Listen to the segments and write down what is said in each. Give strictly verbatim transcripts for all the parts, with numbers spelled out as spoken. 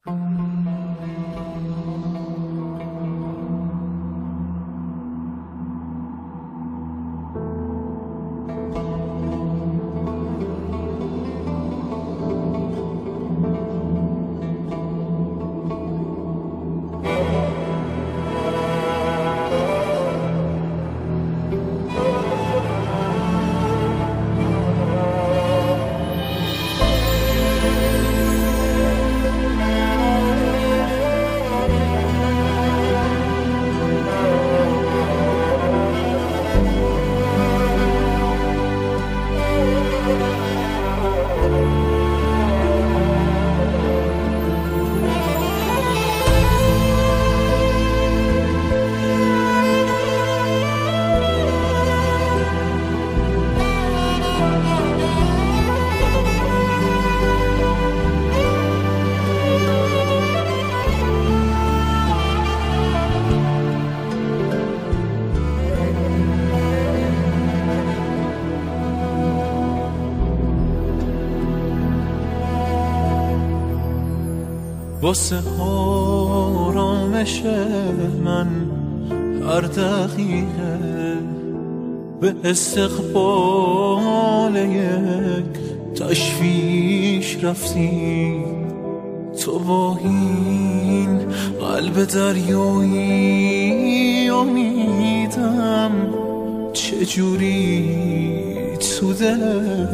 واسه آرامش من هر دقیقه به استقبال یک تشویش رفتی. تو با این قلب دریایی امیدم چجوری تو دل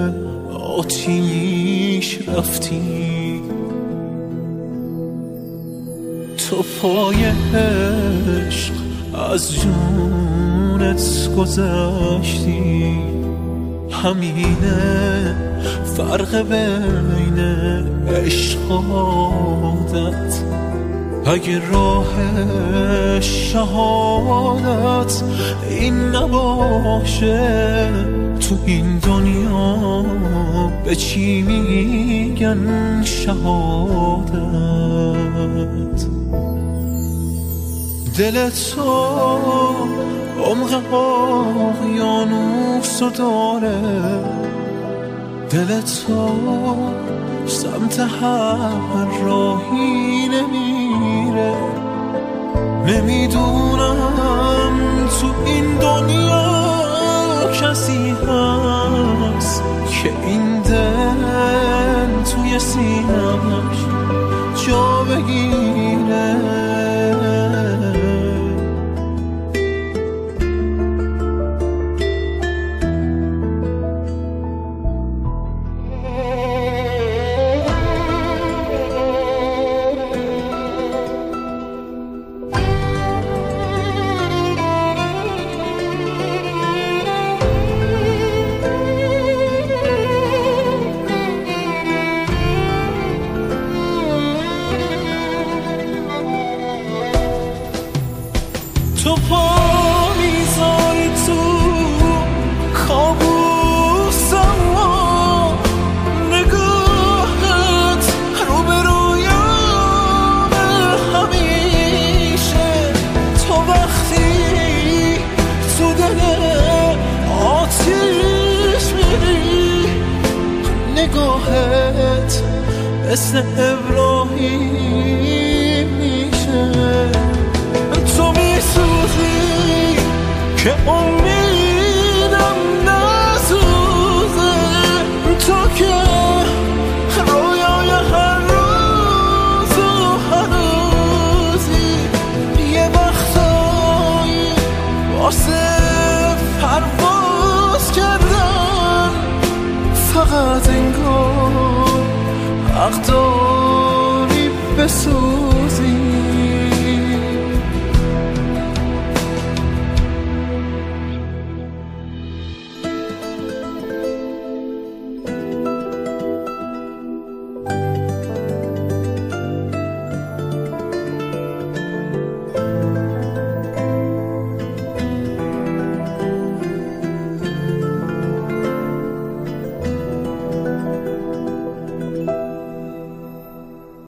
آتیش رفتی. تو پای عشق از جونت گذشتی. همینه فرق بین عشق و عادت. اگه راه شهادت این نباشه، تو این دنیا به چی میگن شهادت؟ دل تو عمق اقیانوس داره. دل تو سمت هر راهی نمیره. نمیدونم تو این دنیا کسی هست که این دل توی سینه‌اش جا بگیره. تو پا میذاری تو کابوسم و نگاهت رو به رویامه همیشه. تو وقتی تو دل آتیش میری، نگاهت مثل ابراهیم میشه. تو میسوزی که امیدم نسوزه. تو که رویای هر روز و هنوزی. یه وقتایی واسه پرواز کردن فقط انگار حق داری بسوزی.